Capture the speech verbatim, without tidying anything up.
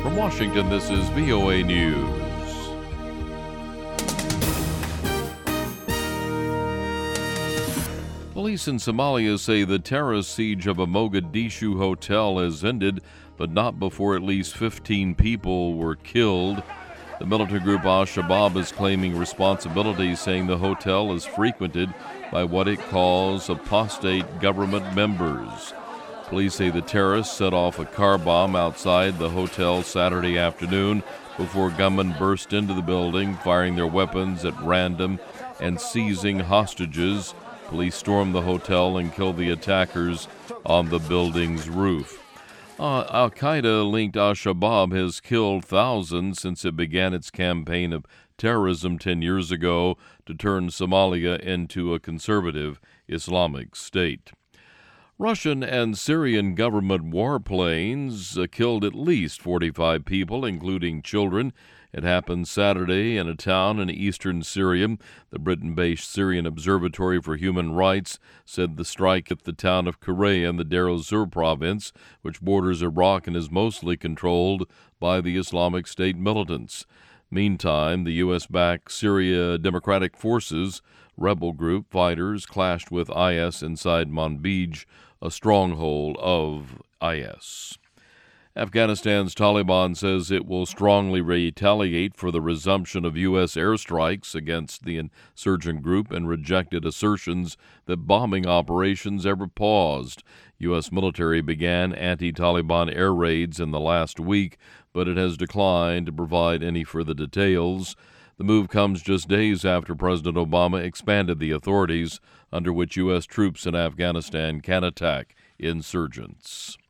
From Washington, this is V O A News. Police in Somalia say the terrorist siege of a Mogadishu hotel has ended, but not before at least fifteen people were killed. The militant group Al-Shabaab is claiming responsibility, saying the hotel is frequented by what it calls apostate government members. Police say the terrorists set off a car bomb outside the hotel Saturday afternoon before gunmen burst into the building, firing their weapons at random and seizing hostages. Police stormed the hotel and killed the attackers on the building's roof. Uh, Al-Qaeda-linked Al-Shabaab has killed thousands since it began its campaign of terrorism ten years ago to turn Somalia into a conservative Islamic state. Russian and Syrian government warplanes uh, killed at least forty-five people, including children. It happened Saturday in a town in eastern Syria. The Britain-based Syrian Observatory for Human Rights said the strike hit the town of Korea in the Deir ez-Zor province, which borders Iraq and is mostly controlled by the Islamic State militants. Meantime, the U S-backed Syria Democratic Forces rebel group fighters clashed with I S inside Manbij, a stronghold of I S. Afghanistan's Taliban says it will strongly retaliate for the resumption of U S airstrikes against the insurgent group and rejected assertions that bombing operations ever paused. U S military began anti-Taliban air raids in the last week, but it has declined to provide any further details. The move comes just days after President Obama expanded the authorities under which U S troops in Afghanistan can attack insurgents.